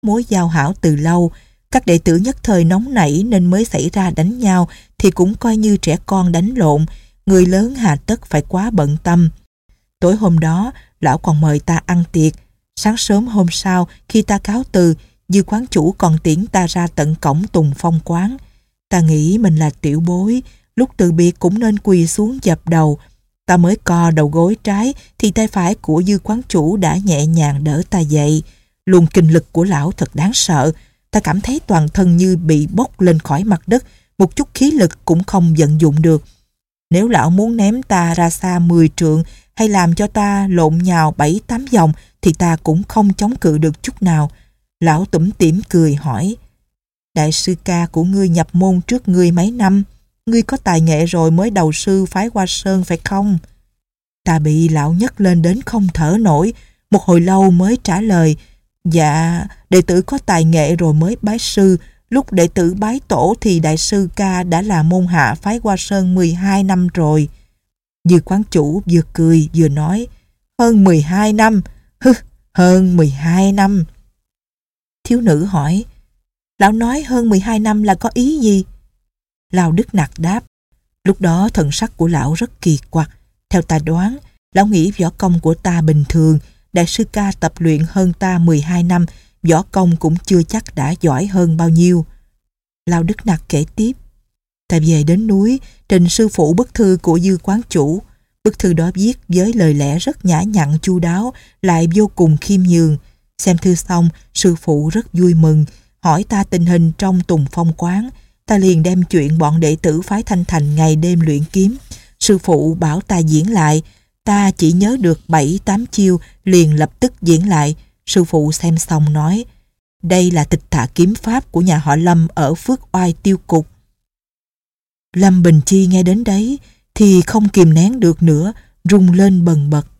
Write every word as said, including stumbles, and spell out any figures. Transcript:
mối giao hảo từ lâu. Các đệ tử nhất thời nóng nảy nên mới xảy ra đánh nhau, thì cũng coi như trẻ con đánh lộn, người lớn hà tất phải quá bận tâm. Tối hôm đó, lão còn mời ta ăn tiệc. Sáng sớm hôm sau, khi ta cáo từ, Dư quán chủ còn tiễn ta ra tận cổng Tùng Phong quán. Ta nghĩ mình là tiểu bối, lúc từ biệt cũng nên quỳ xuống dập đầu. Ta mới co đầu gối trái thì tay phải của Dư quán chủ đã nhẹ nhàng đỡ ta dậy. Luồng kinh lực của lão thật đáng sợ. Ta cảm thấy toàn thân như bị bốc lên khỏi mặt đất, một chút khí lực cũng không vận dụng được. Nếu lão muốn ném ta ra xa mười trượng hay làm cho ta lộn nhào bảy tám vòng thì ta cũng không chống cự được chút nào. Lão tủm tỉm cười hỏi: Đại sư ca của ngươi nhập môn trước ngươi mấy năm? Ngươi có tài nghệ rồi mới đầu sư phái Hoa Sơn phải không? Ta bị lão nhấc lên đến không thở nổi, một hồi lâu mới trả lời: Dạ, đệ tử có tài nghệ rồi mới bái sư. Lúc đệ tử bái tổ thì đại sư ca đã là môn hạ phái Hoa Sơn mười hai năm rồi. Dư quán chủ vừa cười vừa nói: Hơn mười hai năm? Hứ, hơn mười hai năm. Thiếu nữ hỏi: Lão nói hơn mười hai năm là có ý gì? Lão Đức Nặc đáp: Lúc đó thần sắc của lão rất kỳ quặc. Theo ta đoán, lão nghĩ võ công của ta bình thường. Đại sư ca tập luyện hơn ta mười hai năm, võ công cũng chưa chắc đã giỏi hơn bao nhiêu. Lão Đức Nặc kể tiếp: Ta về đến núi, trình sư phụ bức thư của Dư quán chủ. Bức thư đó viết với lời lẽ rất nhã nhặn chu đáo, lại vô cùng khiêm nhường. Xem thư xong, sư phụ rất vui mừng, hỏi ta tình hình trong Tùng Phong quán. Ta liền đem chuyện bọn đệ tử phái Thanh Thành ngày đêm luyện kiếm. Sư phụ bảo ta diễn lại. Ta chỉ nhớ được bảy tám chiêu, liền lập tức diễn lại. Sư phụ xem xong nói: Đây là tịch thả kiếm pháp của nhà họ Lâm ở Phước Oai Tiêu Cục. Lâm Bình Chi nghe đến đấy thì không kìm nén được nữa, rung lên bần bật.